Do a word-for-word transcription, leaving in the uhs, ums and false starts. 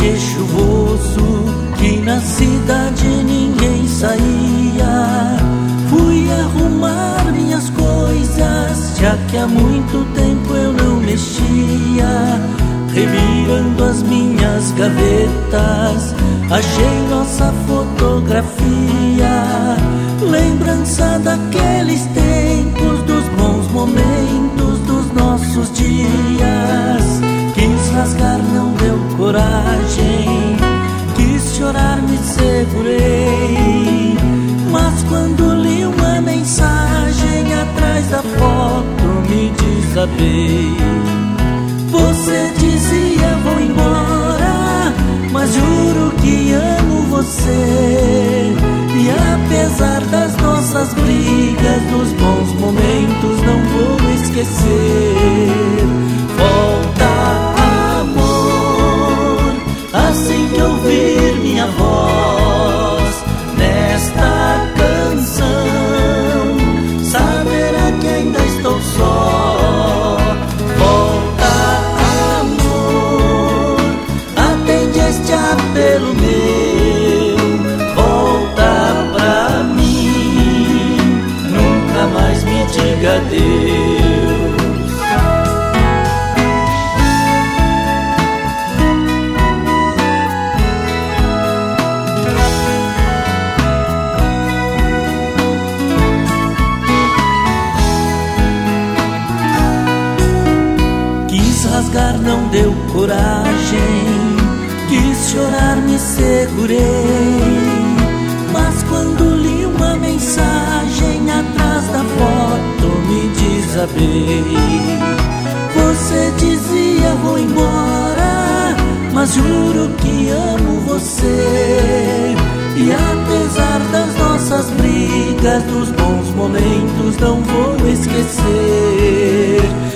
dia chuvoso que na cidade ninguém saía, fui arrumar minhas coisas, já que há muito tempo eu não mexia. Revirando as minhas gavetas, achei nossa fotografia, lembrança daqueles tempos, dos bons momentos dos nossos dias. Quis rasgar, não deu coragem, quis chorar, me segurei, mas quando li uma mensagem atrás da foto me desabei. Você dizia vou embora, mas juro que amo você. E apesar das nossas brigas, dos bons momentos não vou esquecer. Volta, amor, assim que ouvir minha voz nesta canção, saberá que ainda estou só. Pelo meu, volta pra mim, nunca mais me diga adeus. Quis rasgar, não deu coragem, quis chorar, me segurei, mas quando li uma mensagem atrás da foto me desabei. Você dizia vou embora, mas juro que amo você. E apesar das nossas brigas, dos bons momentos não vou esquecer.